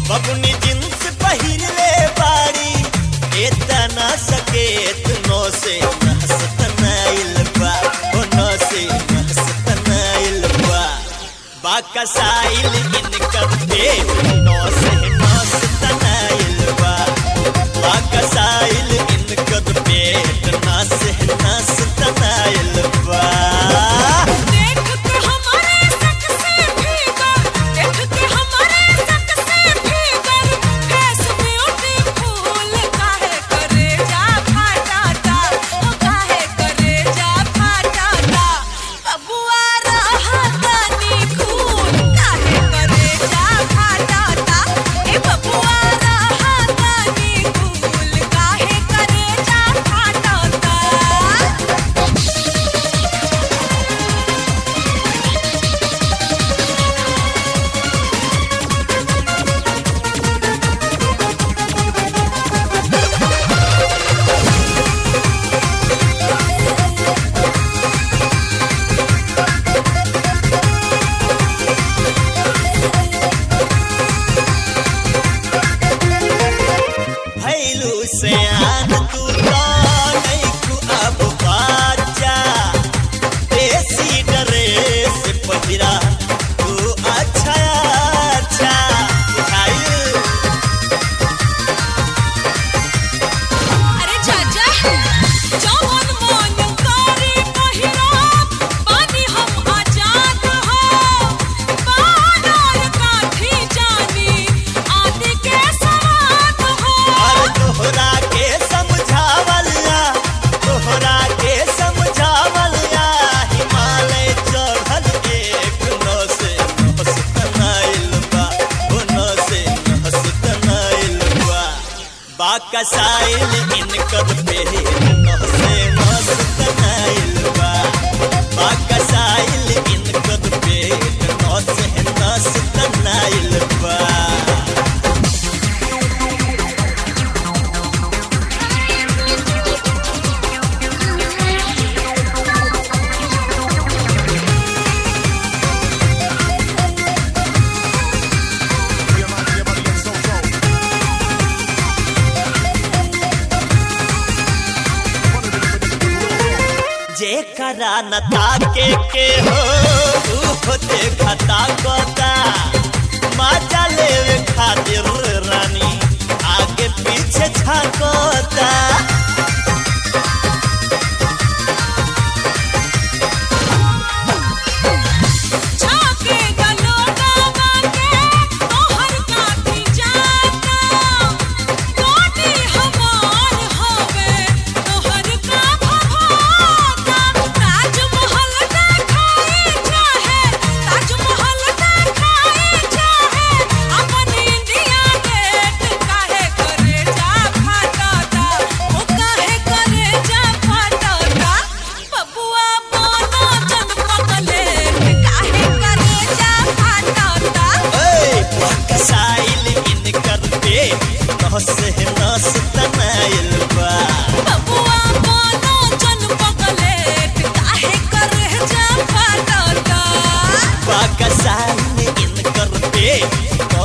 बबुनी जींस पहिरले बाड़ी एतना सकेत नो से नहसतनाइल बा ओ नो से नहसतनाइल बा बाकसाइल इनकर पेट नो से नहसतनाइल बा बाकसाइल इनकर पेट नो से नहसतनाइल बा सयान तू तो नहीं तू अब बाजा देसी ड्रेस पहिरा तू अच्छा अच्छा अरे चाचा जौन मन करे पहिरा पानी हम आजाद हो बानर काठी जानी आदि के सवाद हो और तोहरा के समझावलिया हिमालय चढ़ल एक नस नहसतनाइल बा ओ नस नहसतनाइल बा बाकसाइल इनकर पेट नहसे नहसतनाइल बा बाकसाइल इनकर पेट नहसे नहसतनाइल बा जेकरा न ताके के हो ऊ देखता कोता मजा लेवे खातिर रानी आगे पीछे झांकोता नहसे नहसतनाइल बा बबुआ बोलो जन पगलेट काहे करे जा फाटता बाकसाइल इनकर पेट